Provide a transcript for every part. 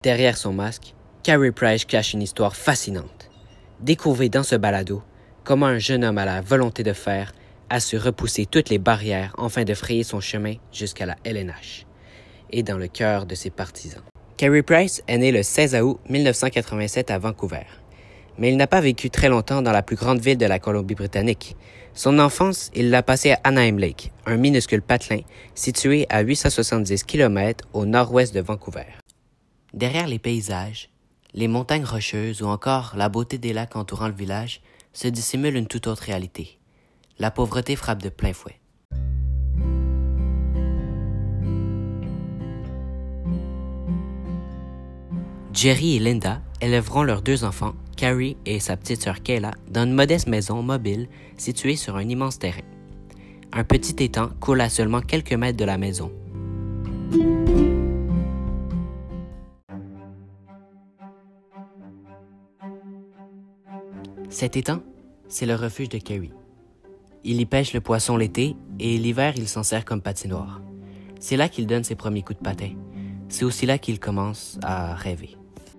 Derrière son masque, Carey Price cache une histoire fascinante. Découvrez dans ce balado comment un jeune homme à la volonté de faire a su repousser toutes les barrières afin de frayer son chemin jusqu'à la LNH et dans le cœur de ses partisans. Carey Price est né le 16 août 1987 à Vancouver, mais il n'a pas vécu très longtemps dans la plus grande ville de la Colombie-Britannique. Son enfance, il l'a passée à Anaheim Lake, un minuscule patelin situé à 870 km au nord-ouest de Vancouver. Derrière les paysages, les montagnes rocheuses ou encore la beauté des lacs entourant le village se dissimule une toute autre réalité. La pauvreté frappe de plein fouet. Jerry et Linda élèveront leurs deux enfants, Carey et sa petite sœur Kayla, dans une modeste maison mobile située sur un immense terrain. Un petit étang coule à seulement quelques mètres de la maison. Cet étang, c'est le refuge de Carey. Il y pêche le poisson l'été et l'hiver, il s'en sert comme patinoire. C'est là qu'il donne ses premiers coups de patin. C'est aussi là qu'il commence à rêver.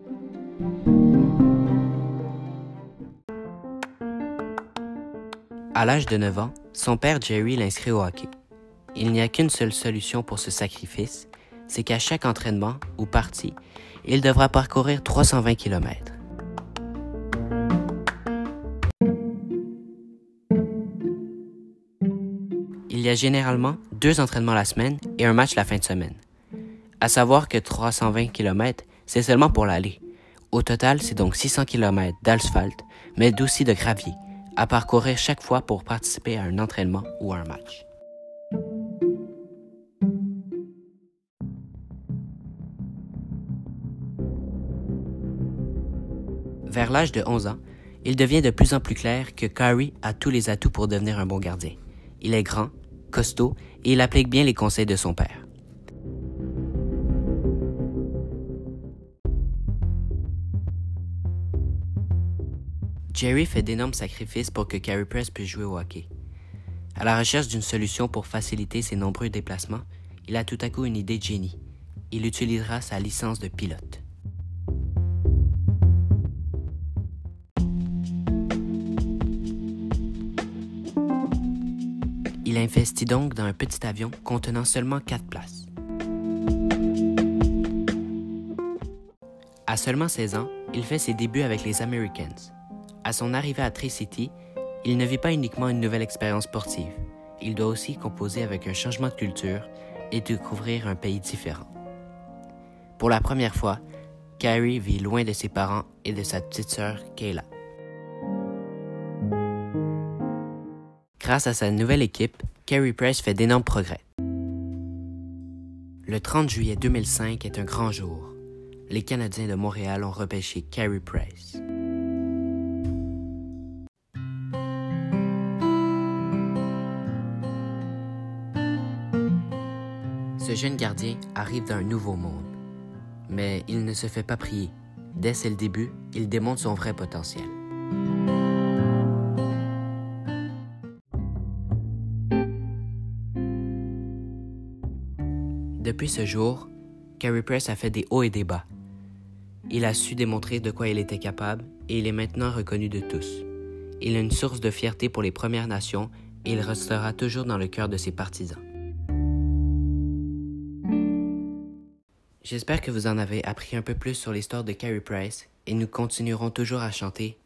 À l'âge de 9 ans, son père Jerry l'inscrit au hockey. Il n'y a qu'une seule solution pour ce sacrifice, c'est qu'à chaque entraînement ou partie, il devra parcourir 320 km. Il y a généralement 2 entraînements la semaine et un match la fin de semaine. À savoir que 320 km, c'est seulement pour l'aller. Au total, c'est donc 600 km d'asphalte, mais aussi de gravier, à parcourir chaque fois pour participer à un entraînement ou à un match. Vers l'âge de 11 ans, il devient de plus en plus clair que Carey a tous les atouts pour devenir un bon gardien. Il est grand, costaud et il applique bien les conseils de son père. Jerry fait d'énormes sacrifices pour que Carey Price puisse jouer au hockey. À la recherche d'une solution pour faciliter ses nombreux déplacements, il a tout à coup une idée de génie. Il utilisera sa licence de pilote. Il investit donc dans un petit avion contenant seulement 4 places. À seulement 16 ans, il fait ses débuts avec les Americans. À son arrivée à Tri-City, il ne vit pas uniquement une nouvelle expérience sportive. Il doit aussi composer avec un changement de culture et découvrir un pays différent. Pour la première fois, Carey vit loin de ses parents et de sa petite sœur Kayla. Grâce à sa nouvelle équipe, Carey Price fait d'énormes progrès. Le 30 juillet 2005 est un grand jour. Les Canadiens de Montréal ont repêché Carey Price. Ce jeune gardien arrive d'un nouveau monde. Mais il ne se fait pas prier. Dès le début, il démontre son vrai potentiel. Depuis ce jour, Carey Price a fait des hauts et des bas. Il a su démontrer de quoi il était capable et il est maintenant reconnu de tous. Il est une source de fierté pour les Premières Nations et il restera toujours dans le cœur de ses partisans. J'espère que vous en avez appris un peu plus sur l'histoire de Carey Price et nous continuerons toujours à chanter